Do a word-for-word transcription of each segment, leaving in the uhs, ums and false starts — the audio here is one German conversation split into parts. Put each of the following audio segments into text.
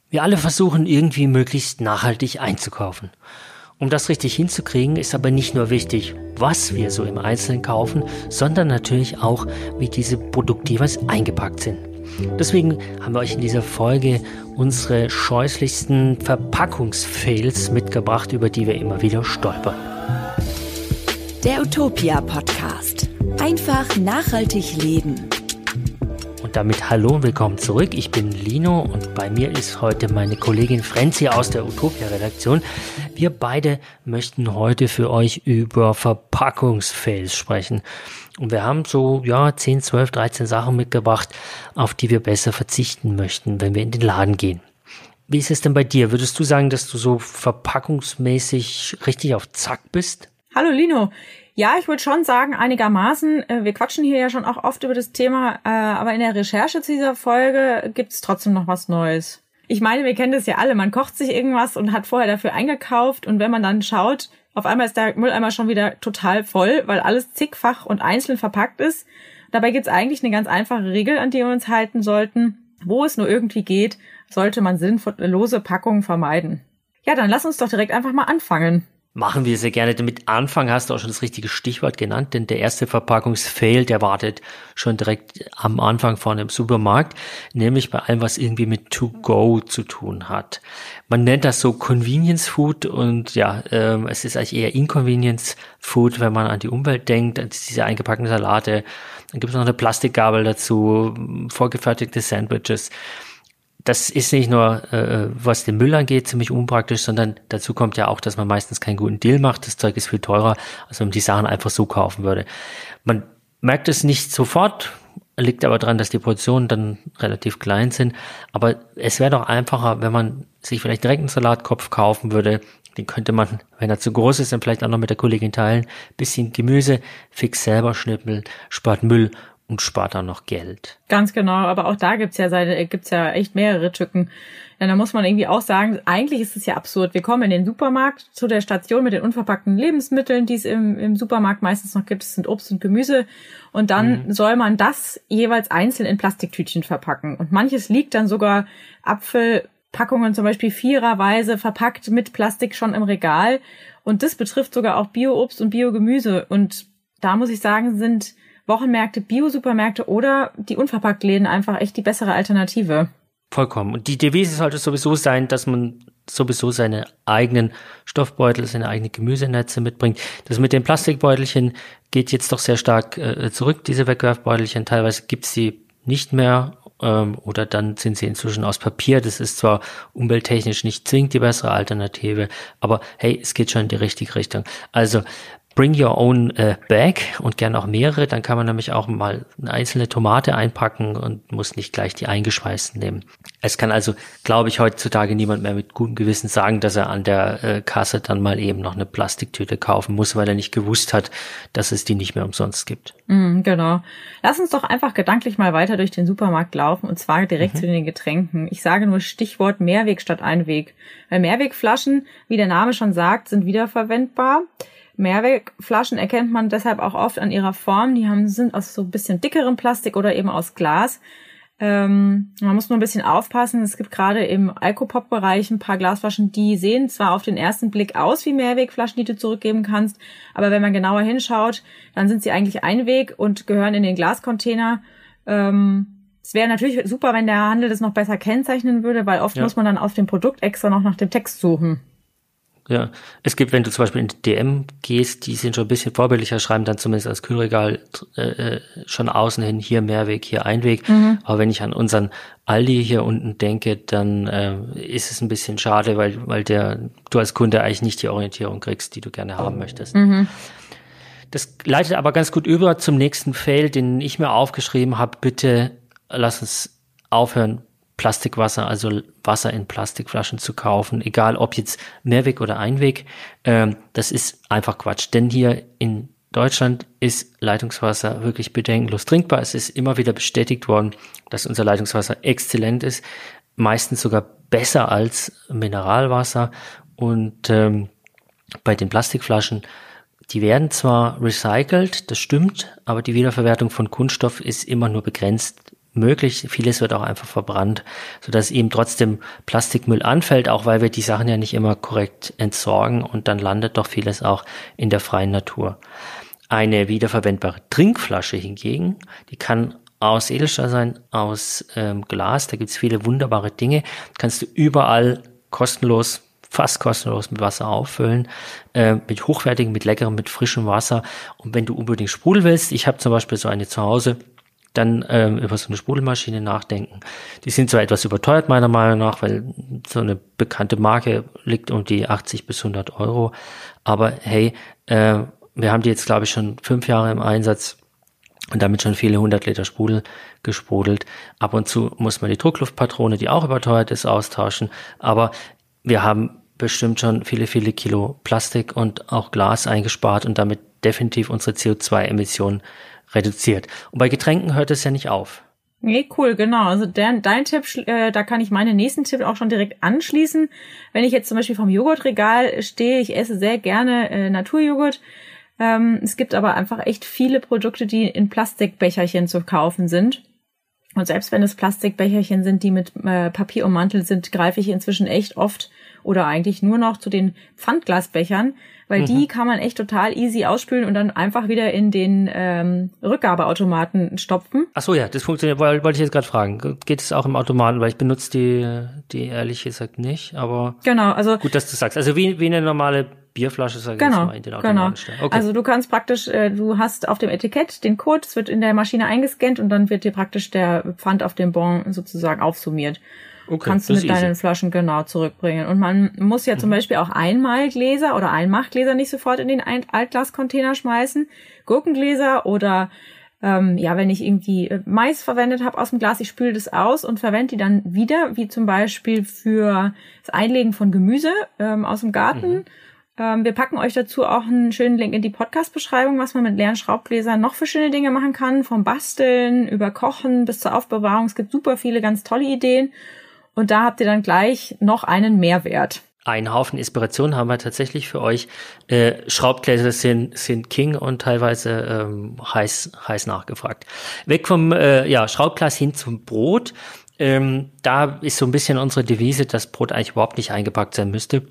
Wir alle versuchen irgendwie möglichst nachhaltig einzukaufen. Um das richtig hinzukriegen, ist aber nicht nur wichtig, was wir so im Einzelnen kaufen, sondern natürlich auch, wie diese Produkte jeweils eingepackt sind. Deswegen haben wir euch in dieser Folge unsere scheußlichsten Verpackungsfails mitgebracht, über die wir immer wieder stolpern. Der Utopia Podcast. Einfach nachhaltig leben. Und damit hallo und willkommen zurück. Ich bin Lino und bei mir ist heute meine Kollegin Franzi aus der Utopia-Redaktion. Wir beide möchten heute für euch über Verpackungsfails sprechen. Und wir haben so ja zehn, zwölf, dreizehn Sachen mitgebracht, auf die wir besser verzichten möchten, wenn wir in den Laden gehen. Wie ist es denn bei dir? Würdest du sagen, dass du so verpackungsmäßig richtig auf Zack bist? Hallo Lino. Ja, ich würde schon sagen, einigermaßen. Wir quatschen hier ja schon auch oft über das Thema, aber in der Recherche zu dieser Folge gibt es trotzdem noch was Neues. Ich meine, wir kennen das ja alle. Man kocht sich irgendwas und hat vorher dafür eingekauft und wenn man dann schaut, auf einmal ist der Mülleimer schon wieder total voll, weil alles zigfach und einzeln verpackt ist. Dabei gibt es eigentlich eine ganz einfache Regel, an die wir uns halten sollten. Wo es nur irgendwie geht, sollte man sinnlose Packungen vermeiden. Ja, dann lass uns doch direkt einfach mal anfangen. Machen wir sehr gerne. Damit Anfang hast du auch schon das richtige Stichwort genannt, denn der erste Verpackungsfail, der wartet schon direkt am Anfang vorne im Supermarkt, nämlich bei allem, was irgendwie mit To-Go zu tun hat. Man nennt das so Convenience Food und ja, ähm, es ist eigentlich eher Inconvenience Food, wenn man an die Umwelt denkt, an diese eingepackten Salate. Dann gibt es noch eine Plastikgabel dazu, vorgefertigte Sandwiches. Das ist nicht nur, äh, was den Müll angeht, ziemlich unpraktisch, sondern dazu kommt ja auch, dass man meistens keinen guten Deal macht. Das Zeug ist viel teurer, als wenn man die Sachen einfach so kaufen würde. Man merkt es nicht sofort, liegt aber daran, dass die Portionen dann relativ klein sind. Aber es wäre doch einfacher, wenn man sich vielleicht direkt einen Salatkopf kaufen würde. Den könnte man, wenn er zu groß ist, dann vielleicht auch noch mit der Kollegin teilen. Bisschen Gemüse, fix selber schnippeln, spart Müll und spart dann noch Geld. Ganz genau, aber auch da gibt's ja seine, gibt's ja echt mehrere Tücken. Ja, da muss man irgendwie auch sagen, eigentlich ist es ja absurd. Wir kommen in den Supermarkt zu der Station mit den unverpackten Lebensmitteln, die es im, im Supermarkt meistens noch gibt. Das sind Obst und Gemüse. Und dann mhm. soll man das jeweils einzeln in Plastiktütchen verpacken. Und manches liegt dann sogar Apfelpackungen zum Beispiel viererweise verpackt mit Plastik schon im Regal. Und das betrifft sogar auch Bio-Obst und Bio-Gemüse. Und da muss ich sagen, sind Wochenmärkte, Bio-Supermärkte oder die Unverpacktläden einfach echt die bessere Alternative. Vollkommen. Und die Devise sollte sowieso sein, dass man sowieso seine eigenen Stoffbeutel, seine eigenen Gemüsenetze mitbringt. Das mit den Plastikbeutelchen geht jetzt doch sehr stark äh, zurück, diese Wegwerfbeutelchen. Teilweise gibt's die nicht mehr ähm, oder dann sind sie inzwischen aus Papier. Das ist zwar umwelttechnisch nicht zwingend die bessere Alternative, aber hey, es geht schon in die richtige Richtung. Also bring your own äh, bag und gerne auch mehrere, dann kann man nämlich auch mal eine einzelne Tomate einpacken und muss nicht gleich die eingeschweißten nehmen. Es kann also, glaube ich, heutzutage niemand mehr mit gutem Gewissen sagen, dass er an der äh, Kasse dann mal eben noch eine Plastiktüte kaufen muss, weil er nicht gewusst hat, dass es die nicht mehr umsonst gibt. Mm, genau. Lass uns doch einfach gedanklich mal weiter durch den Supermarkt laufen und zwar direkt mhm. zu den Getränken. Ich sage nur Stichwort Mehrweg statt Einweg. Weil Mehrwegflaschen, wie der Name schon sagt, sind wiederverwendbar. Mehrwegflaschen erkennt man deshalb auch oft an ihrer Form. Die haben, sind aus so ein bisschen dickerem Plastik oder eben aus Glas. Ähm, man muss nur ein bisschen aufpassen. Es gibt gerade im Alcopop-Bereich ein paar Glasflaschen, die sehen zwar auf den ersten Blick aus wie Mehrwegflaschen, die du zurückgeben kannst, aber wenn man genauer hinschaut, dann sind sie eigentlich Einweg und gehören in den Glascontainer. Ähm, es wäre natürlich super, wenn der Handel das noch besser kennzeichnen würde, weil oft ja. muss man dann auf dem Produkt extra noch nach dem Text suchen. Ja, es gibt, wenn du zum Beispiel in D M gehst, die sind schon ein bisschen vorbildlicher, schreiben dann zumindest als Kühlregal äh, schon außen hin, hier Mehrweg, hier Einweg. Mhm. Aber wenn ich an unseren Aldi hier unten denke, dann äh, ist es ein bisschen schade, weil weil der du als Kunde eigentlich nicht die Orientierung kriegst, die du gerne haben möchtest. Mhm. Das leitet aber ganz gut über zum nächsten Fail, den ich mir aufgeschrieben habe. Bitte lass uns aufhören, Plastikwasser, also Wasser in Plastikflaschen zu kaufen, egal ob jetzt Mehrweg oder Einweg, ähm, das ist einfach Quatsch. Denn hier in Deutschland ist Leitungswasser wirklich bedenkenlos trinkbar. Es ist immer wieder bestätigt worden, dass unser Leitungswasser exzellent ist, meistens sogar besser als Mineralwasser. Und ähm, bei den Plastikflaschen, die werden zwar recycelt, das stimmt, aber die Wiederverwertung von Kunststoff ist immer nur begrenzt möglich. Vieles wird auch einfach verbrannt, sodass eben trotzdem Plastikmüll anfällt, auch weil wir die Sachen ja nicht immer korrekt entsorgen und dann landet doch vieles auch in der freien Natur. Eine wiederverwendbare Trinkflasche hingegen, die kann aus Edelstahl sein, aus ähm, Glas, da gibt's viele wunderbare Dinge, kannst du überall kostenlos, fast kostenlos mit Wasser auffüllen, äh, mit hochwertigem, mit leckerem, mit frischem Wasser. Und wenn du unbedingt Sprudel willst, ich habe zum Beispiel so eine zu Hause, dann ähm, über so eine Sprudelmaschine nachdenken. Die sind zwar etwas überteuert meiner Meinung nach, weil so eine bekannte Marke liegt um die achtzig bis hundert Euro, aber hey, äh, wir haben die jetzt, glaube ich, schon fünf Jahre im Einsatz und damit schon viele hundert Liter Sprudel gesprudelt. Ab und zu muss man die Druckluftpatrone, die auch überteuert ist, austauschen. Aber wir haben bestimmt schon viele, viele Kilo Plastik und auch Glas eingespart und damit definitiv unsere C O zwei Emissionen reduziert. Und bei Getränken hört es ja nicht auf. Nee, cool, genau. Also dein, dein Tipp, äh, da kann ich meinen nächsten Tipp auch schon direkt anschließen. Wenn ich jetzt zum Beispiel vom Joghurtregal stehe, ich esse sehr gerne äh, Naturjoghurt. Ähm, es gibt aber einfach echt viele Produkte, die in Plastikbecherchen zu kaufen sind. Und selbst wenn es Plastikbecherchen sind, die mit äh, Papier ummantelt sind, greife ich inzwischen echt oft oder eigentlich nur noch zu den Pfandglasbechern, weil mhm. die kann man echt total easy ausspülen und dann einfach wieder in den ähm, Rückgabeautomaten stopfen. Ach so, ja, das funktioniert, wollte ich jetzt gerade fragen. Geht es auch im Automaten, weil ich benutze die, die ehrlich gesagt nicht, aber genau, also gut, dass du sagst. Also wie, wie eine normale Bierflasche, sage ich genau, jetzt mal, in den Automaten genau. stellen. Okay. Also du kannst praktisch, äh, du hast auf dem Etikett den Code, es wird in der Maschine eingescannt und dann wird dir praktisch der Pfand auf dem Bon sozusagen aufsummiert. Okay, kannst du mit deinen easy. Flaschen genau zurückbringen. Und man muss ja zum mhm. Beispiel auch Einmalgläser oder Einmachgläser nicht sofort in den Altglascontainer schmeißen. Gurkengläser oder ähm, ja, wenn ich irgendwie Mais verwendet habe aus dem Glas, ich spüle das aus und verwende die dann wieder, wie zum Beispiel für das Einlegen von Gemüse ähm, aus dem Garten. Mhm. Ähm, wir packen euch dazu auch einen schönen Link in die Podcast-Beschreibung, was man mit leeren Schraubgläsern noch für schöne Dinge machen kann. Vom Basteln über Kochen bis zur Aufbewahrung. Es gibt super viele ganz tolle Ideen. Und da habt ihr dann gleich noch einen Mehrwert. Ein Haufen Inspiration haben wir tatsächlich für euch. Äh, Schraubgläser sind, sind King und teilweise ähm, heiß, heiß nachgefragt. Weg vom äh, ja, Schraubglas hin zum Brot. Ähm, da ist so ein bisschen unsere Devise, dass Brot eigentlich überhaupt nicht eingepackt sein müsste.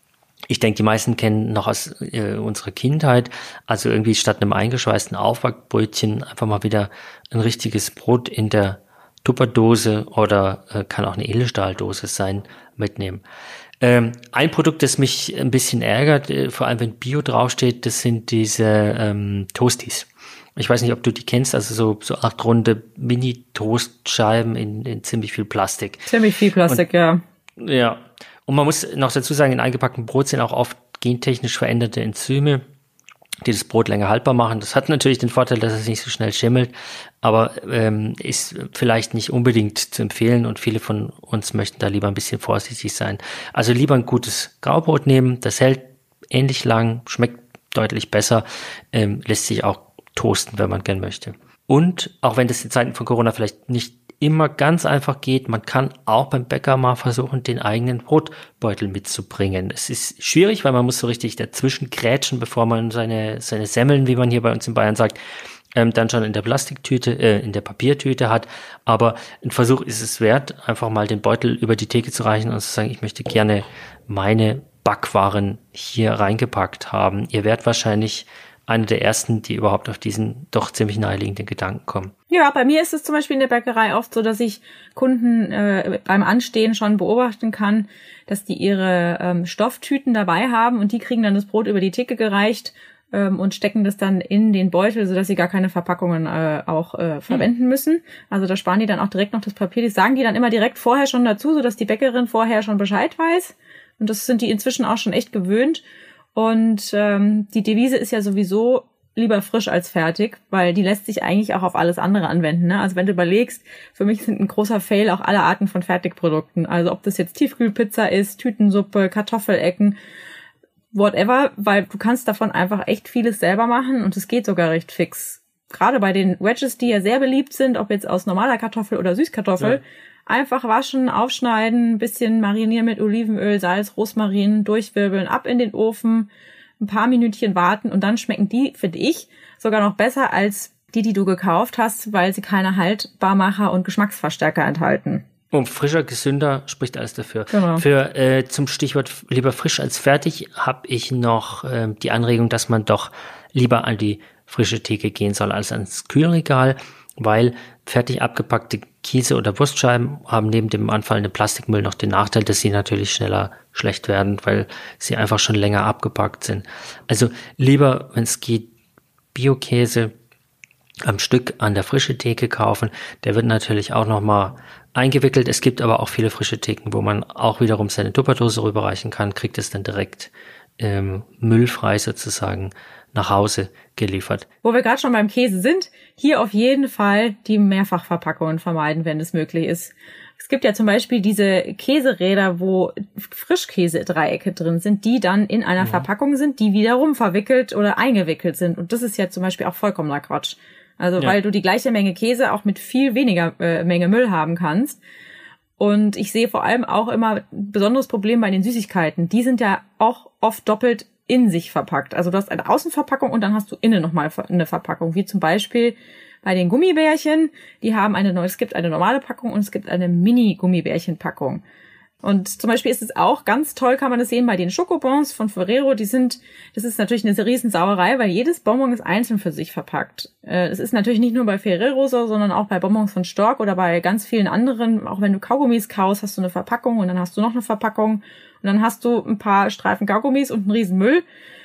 Ich denke, die meisten kennen noch aus äh, unserer Kindheit, also irgendwie statt einem eingeschweißten Aufbackbrötchen einfach mal wieder ein richtiges Brot in der Tupperdose oder äh, kann auch eine Edelstahldose sein, mitnehmen. Ähm, ein Produkt, das mich ein bisschen ärgert, äh, vor allem wenn Bio draufsteht, das sind diese ähm, Toasties. Ich weiß nicht, ob du die kennst, also so so acht runde Mini-Toastscheiben in, in ziemlich viel Plastik. Ziemlich viel Plastik, und, ja. Ja. Und man muss noch dazu sagen, in eingepacktem Brot sind auch oft gentechnisch veränderte Enzyme, die das Brot länger haltbar machen. Das hat natürlich den Vorteil, dass es nicht so schnell schimmelt, aber ähm, ist vielleicht nicht unbedingt zu empfehlen und viele von uns möchten da lieber ein bisschen vorsichtig sein. Also lieber ein gutes Graubrot nehmen, das hält ähnlich lang, schmeckt deutlich besser, ähm, lässt sich auch toasten, wenn man gern möchte. Und auch wenn das in Zeiten von Corona vielleicht nicht immer ganz einfach geht, man kann auch beim Bäcker mal versuchen, den eigenen Brotbeutel mitzubringen. Es ist schwierig, weil man muss so richtig dazwischen grätschen, bevor man seine seine Semmeln, wie man hier bei uns in Bayern sagt, ähm, dann schon in der Plastiktüte, äh, in der Papiertüte hat. Aber ein Versuch ist es wert, einfach mal den Beutel über die Theke zu reichen und zu sagen, ich möchte gerne meine Backwaren hier reingepackt haben. Ihr werdet wahrscheinlich eine der ersten, die überhaupt auf diesen doch ziemlich naheliegenden Gedanken kommen. Ja, bei mir ist es zum Beispiel in der Bäckerei oft so, dass ich Kunden äh, beim Anstehen schon beobachten kann, dass die ihre ähm, Stofftüten dabei haben und die kriegen dann das Brot über die Theke gereicht ähm, und stecken das dann in den Beutel, sodass sie gar keine Verpackungen äh, auch äh, verwenden hm. müssen. Also da sparen die dann auch direkt noch das Papier. Das sagen die dann immer direkt vorher schon dazu, sodass die Bäckerin vorher schon Bescheid weiß. Und das sind die inzwischen auch schon echt gewöhnt. Und ähm, die Devise ist ja sowieso lieber frisch als fertig, weil die lässt sich eigentlich auch auf alles andere anwenden. Ne? Also wenn du überlegst, für mich sind ein großer Fail auch alle Arten von Fertigprodukten. Also ob das jetzt Tiefkühlpizza ist, Tütensuppe, Kartoffelecken, whatever, weil du kannst davon einfach echt vieles selber machen und es geht sogar recht fix. Gerade bei den Wedges, die ja sehr beliebt sind, ob jetzt aus normaler Kartoffel oder Süßkartoffel, ja. Einfach waschen, aufschneiden, ein bisschen marinieren mit Olivenöl, Salz, Rosmarin, durchwirbeln, ab in den Ofen, ein paar Minütchen warten und dann schmecken die, finde ich, sogar noch besser als die, die du gekauft hast, weil sie keine Haltbarmacher und Geschmacksverstärker enthalten. Und frischer, gesünder spricht alles dafür. Genau. Für äh, zum Stichwort lieber frisch als fertig habe ich noch äh, die Anregung, dass man doch lieber an die frische Theke gehen soll als ans Kühlregal, weil fertig abgepackte Käse oder Wurstscheiben haben neben dem anfallenden Plastikmüll noch den Nachteil, dass sie natürlich schneller schlecht werden, weil sie einfach schon länger abgepackt sind. Also lieber, wenn es geht, Biokäse am Stück an der frische Theke kaufen. Der wird natürlich auch nochmal eingewickelt. Es gibt aber auch viele frische Theken, wo man auch wiederum seine Tupperdose rüberreichen kann, kriegt es dann direkt ähm, müllfrei sozusagen nach Hause geliefert. Wo wir gerade schon beim Käse sind, hier auf jeden Fall die Mehrfachverpackungen vermeiden, wenn es möglich ist. Es gibt ja zum Beispiel diese Käseräder, wo Frischkäse-Dreiecke drin sind, die dann in einer ja. Verpackung sind, die wiederum verwickelt oder eingewickelt sind. Und das ist ja zum Beispiel auch vollkommener Quatsch. Also ja. weil du die gleiche Menge Käse auch mit viel weniger äh, Menge Müll haben kannst. Und ich sehe vor allem auch immer ein besonderes Problem bei den Süßigkeiten. Die sind ja auch oft doppelt in sich verpackt. Also du hast eine Außenverpackung und dann hast du innen nochmal eine Verpackung. Wie zum Beispiel bei den Gummibärchen. Die haben eine neue, es gibt eine normale Packung und es gibt eine Mini-Gummibärchen-Packung. Und zum Beispiel ist es auch ganz toll, kann man das sehen bei den Schokobons von Ferrero. Die sind, das ist natürlich eine Riesensauerei, weil jedes Bonbon ist einzeln für sich verpackt. Es ist natürlich nicht nur bei Ferrero so, sondern auch bei Bonbons von Stork oder bei ganz vielen anderen. Auch wenn du Kaugummis kaufst, hast du eine Verpackung und dann hast du noch eine Verpackung und dann hast du ein paar Streifen Kaugummis und einen riesen Müll.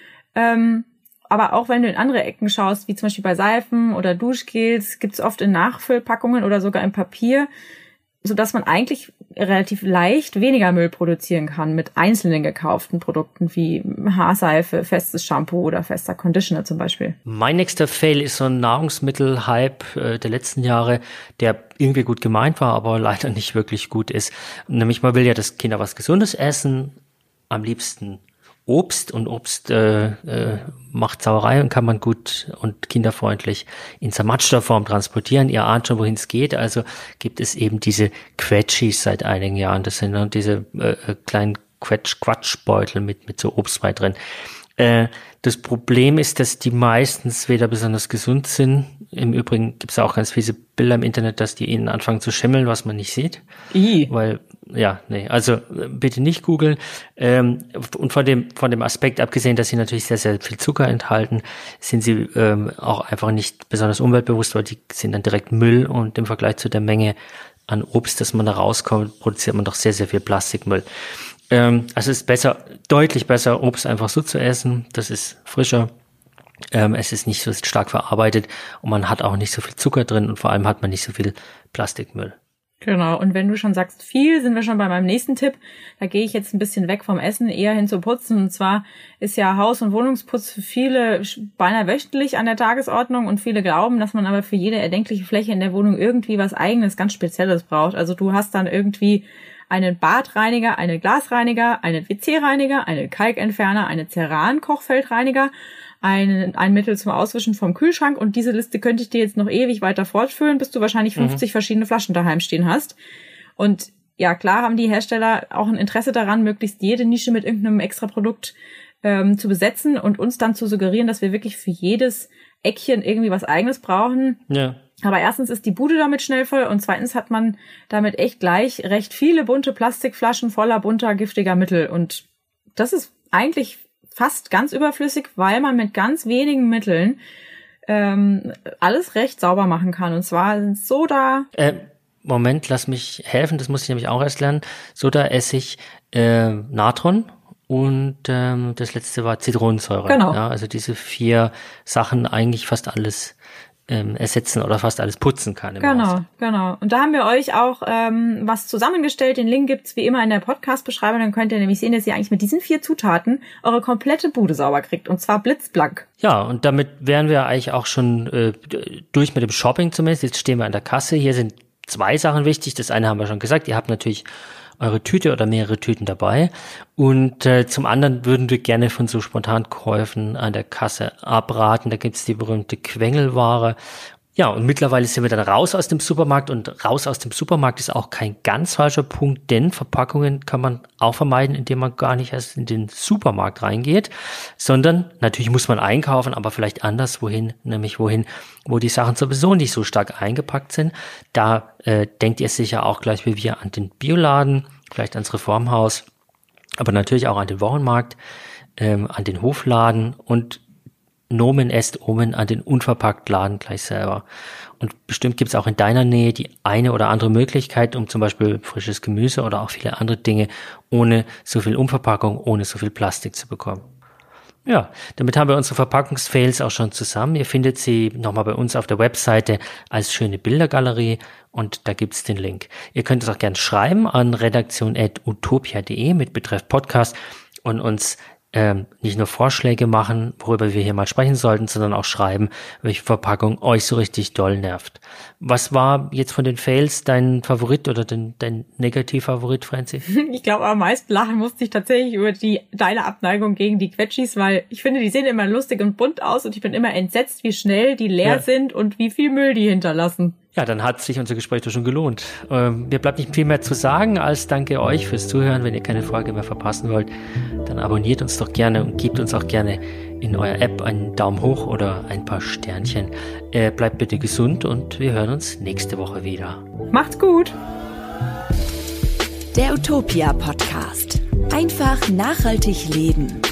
Ähm, aber auch wenn du in andere Ecken schaust, wie zum Beispiel bei Seifen oder Duschgels, gibt es oft in Nachfüllpackungen oder sogar in Papier, sodass man eigentlich relativ leicht weniger Müll produzieren kann mit einzelnen gekauften Produkten wie Haarseife, festes Shampoo oder fester Conditioner zum Beispiel. Mein nächster Fail ist so ein Nahrungsmittel-Hype äh, der letzten Jahre, der irgendwie gut gemeint war, aber leider nicht wirklich gut ist. Nämlich man will ja, dass Kinder was Gesundes essen, am liebsten Obst und Obst äh, äh, macht Sauerei und kann man gut und kinderfreundlich in zermatschter Form transportieren. Ihr ahnt schon, wohin es geht. Also gibt es eben diese Quetschis seit einigen Jahren. Das sind dann diese äh, kleinen Quetsch-Quatschbeutel mit mit so Obstbrei drin. Äh, das Problem ist, dass die meistens weder besonders gesund sind. Im Übrigen gibt es auch ganz fiese Bilder im Internet, dass die innen anfangen zu schimmeln, was man nicht sieht. I. Weil, ja, nee, also bitte nicht googeln. Ähm, und von dem von dem Aspekt abgesehen, dass sie natürlich sehr, sehr viel Zucker enthalten, sind sie ähm, auch einfach nicht besonders umweltbewusst, weil die sind dann direkt Müll und im Vergleich zu der Menge an Obst, das man da rauskommt, produziert man doch sehr, sehr viel Plastikmüll. Ähm, also es ist besser, deutlich besser, Obst einfach so zu essen. Das ist frischer. Ähm, es ist nicht so stark verarbeitet und man hat auch nicht so viel Zucker drin und vor allem hat man nicht so viel Plastikmüll. Genau, und wenn du schon sagst viel, sind wir schon bei meinem nächsten Tipp. Da gehe ich jetzt ein bisschen weg vom Essen, eher hin zu Putzen. Und zwar ist ja Haus- und Wohnungsputz für viele beinahe wöchentlich an der Tagesordnung und viele glauben, dass man aber für jede erdenkliche Fläche in der Wohnung irgendwie was Eigenes, ganz Spezielles braucht. Also du hast dann irgendwie einen Badreiniger, einen Glasreiniger, einen W C-Reiniger, einen Kalkentferner, einen Ceran-Kochfeldreiniger, ein, ein Mittel zum Auswischen vom Kühlschrank und diese Liste könnte ich dir jetzt noch ewig weiter fortführen, bis du wahrscheinlich fünfzig mhm. verschiedene Flaschen daheim stehen hast. Und ja, klar haben die Hersteller auch ein Interesse daran, möglichst jede Nische mit irgendeinem extra Produkt ähm, zu besetzen und uns dann zu suggerieren, dass wir wirklich für jedes Eckchen irgendwie was Eigenes brauchen. Ja. Aber erstens ist die Bude damit schnell voll und zweitens hat man damit echt gleich recht viele bunte Plastikflaschen voller bunter, giftiger Mittel. Und das ist eigentlich fast ganz überflüssig, weil man mit ganz wenigen Mitteln ähm, alles recht sauber machen kann. Und zwar sind Soda... Äh, Moment, lass mich helfen, das muss ich nämlich auch erst lernen. Soda, Essig, äh, Natron und ähm, das letzte war Zitronensäure. Genau. Ja, also diese vier Sachen eigentlich fast alles ähm, ersetzen oder fast alles putzen kann im Genau, Haus. genau. Und da haben wir euch auch ähm, was zusammengestellt. Den Link gibt's wie immer in der Podcast-Beschreibung. Dann könnt ihr nämlich sehen, dass ihr eigentlich mit diesen vier Zutaten eure komplette Bude sauber kriegt. Und zwar blitzblank. Ja, und damit wären wir eigentlich auch schon äh, durch mit dem Shopping zumindest. Jetzt stehen wir an der Kasse. Hier sind zwei Sachen wichtig. Das eine haben wir schon gesagt. Ihr habt natürlich eure Tüte oder mehrere Tüten dabei. Und äh, zum anderen würden wir gerne von so Spontankäufen an der Kasse abraten. Da gibt's die berühmte Quengelware. Ja, und mittlerweile sind wir dann raus aus dem Supermarkt und raus aus dem Supermarkt ist auch kein ganz falscher Punkt, denn Verpackungen kann man auch vermeiden, indem man gar nicht erst in den Supermarkt reingeht, sondern natürlich muss man einkaufen, aber vielleicht anders wohin, nämlich wohin, wo die Sachen sowieso nicht so stark eingepackt sind. Da äh, denkt ihr sicher auch gleich wie wir an den Bioladen, vielleicht ans Reformhaus, aber natürlich auch an den Wochenmarkt, ähm, an den Hofladen und Nomen est Omen an den Unverpacktladen gleich selber. Und bestimmt gibt es auch in deiner Nähe die eine oder andere Möglichkeit, um zum Beispiel frisches Gemüse oder auch viele andere Dinge ohne so viel Umverpackung, ohne so viel Plastik zu bekommen. Ja, damit haben wir unsere Verpackungsfails auch schon zusammen. Ihr findet sie nochmal bei uns auf der Webseite als schöne Bildergalerie und da gibt's den Link. Ihr könnt es auch gerne schreiben an redaktion at utopia punkt de mit Betreff Podcast und uns Ähm, nicht nur Vorschläge machen, worüber wir hier mal sprechen sollten, sondern auch schreiben, welche Verpackung euch so richtig doll nervt. Was war jetzt von den Fails dein Favorit oder dein, dein Negativ-Favorit, Franzi? Ich glaube, am meisten lachen musste ich tatsächlich über die deine Abneigung gegen die Quetschis, weil ich finde, die sehen immer lustig und bunt aus und ich bin immer entsetzt, wie schnell die leer ja. sind und wie viel Müll die hinterlassen. Ja, dann hat sich unser Gespräch doch schon gelohnt. Ähm, mir bleibt nicht viel mehr zu sagen, als danke euch fürs Zuhören. Wenn ihr keine Folge mehr verpassen wollt, dann abonniert uns doch gerne und gebt uns auch gerne in eurer App einen Daumen hoch oder ein paar Sternchen. Äh, bleibt bitte gesund und wir hören uns nächste Woche wieder. Macht's gut! Der Utopia Podcast. Einfach nachhaltig leben.